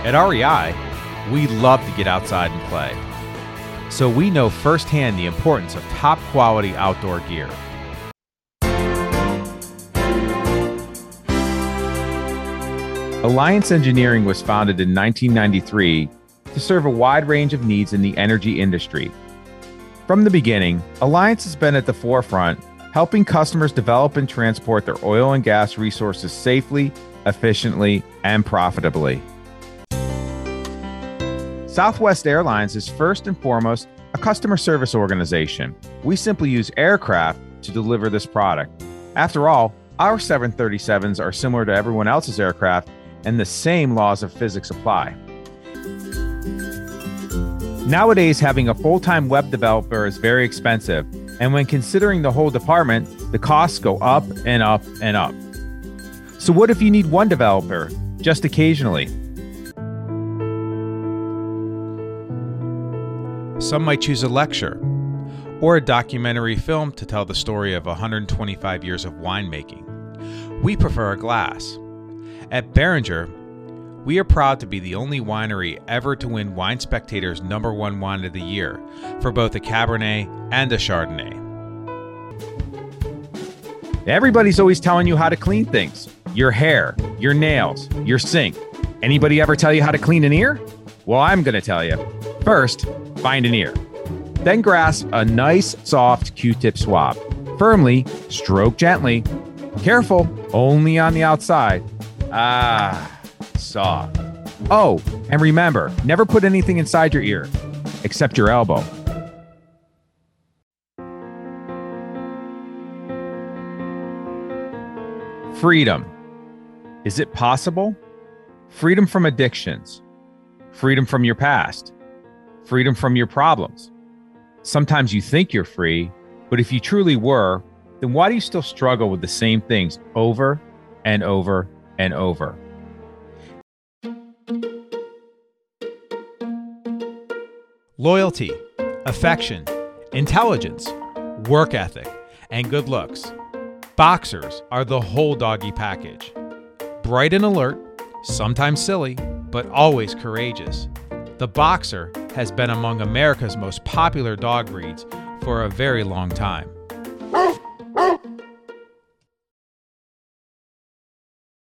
At REI, we love to get outside and play, so we know firsthand the importance of top quality outdoor gear. Alliance Engineering was founded in 1993 to serve a wide range of needs in the energy industry. From the beginning, Alliance has been at the forefront, helping customers develop and transport their oil and gas resources safely, efficiently, and profitably. Southwest Airlines is first and foremost a customer service organization. We simply use aircraft to deliver this product. After all, our 737s are similar to everyone else's aircraft, and the same laws of physics apply. Nowadays, having a full-time web developer is very expensive, and when considering the whole department, the costs go up and up and up. So what if you need one developer, just occasionally? Some might choose a lecture or a documentary film to tell the story of 125 years of winemaking. We prefer a glass. At Beringer, we are proud to be the only winery ever to win Wine Spectator's #1 wine of the year for both a Cabernet and a Chardonnay. Everybody's always telling you how to clean things. Your hair, your nails, your sink. Anybody ever tell you how to clean an ear? Well, I'm going to tell you. First, find an ear. Then grasp a nice, soft Q-tip swab. Firmly, stroke gently. Careful, only on the outside. Soft. Oh, and remember, never put anything inside your ear, except your elbow. Freedom. Is it possible? Freedom from addictions. Freedom from your past. Freedom from your problems. Sometimes you think you're free, but if you truly were, then why do you still struggle with the same things over and over and over? Loyalty, affection, intelligence, work ethic, and good looks. Boxers are the whole doggy package. Bright and alert, sometimes silly, but always courageous. The Boxer has been among America's most popular dog breeds for a very long time.